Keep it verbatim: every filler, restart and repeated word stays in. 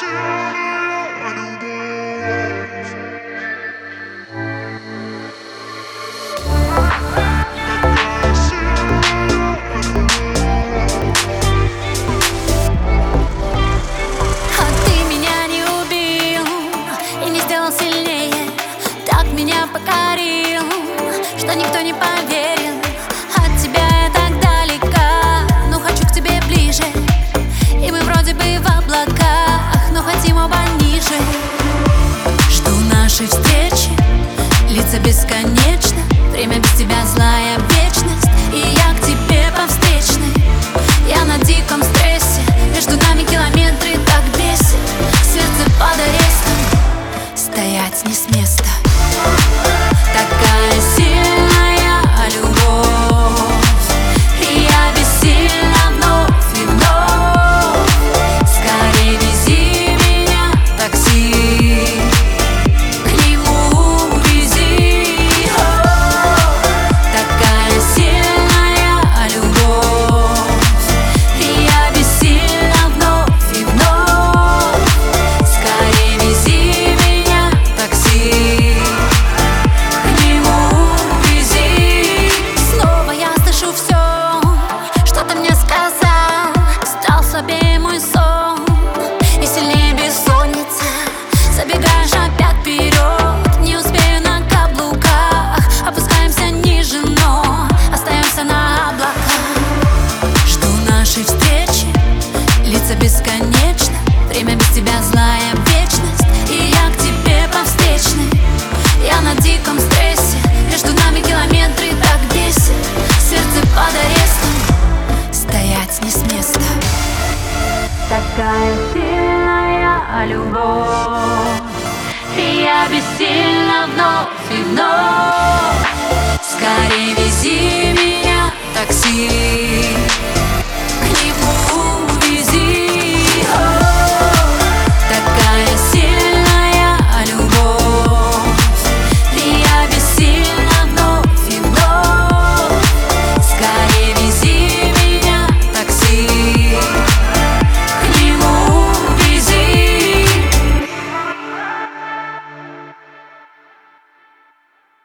Меня покорил, что никто не поверил. От тебя я так далека, но хочу к тебе ближе. И мы вроде бы в облаках, но хотим оба ниже. Жду нашей встречи, лица бесконечно. Время без тебя злая вечность, и я к тебе по встречной. Я на диком стрессе, между нами километры так бесит. Сердце под арестом, стоять не с места. Такая сильная любовь, и я бессильна вновь и вновь. Скорей вези меня в такси, к нему вези. О, такая сильная любовь, и я бессильна вновь и вновь. Скорей вези меня в такси. Забегаешь опять вперед, не успею на каблуках. Опускаемся ниже, но остаемся на облаках. Жду нашей встречи, лица бесконечно. Время без тебя злая вечность, и я к тебе по встречной. Я на диком стрессе, между нами километры так бесит. Сердце под арестом, стоять не с места. Такая сильная любовь, и я бессильна вновь и вновь.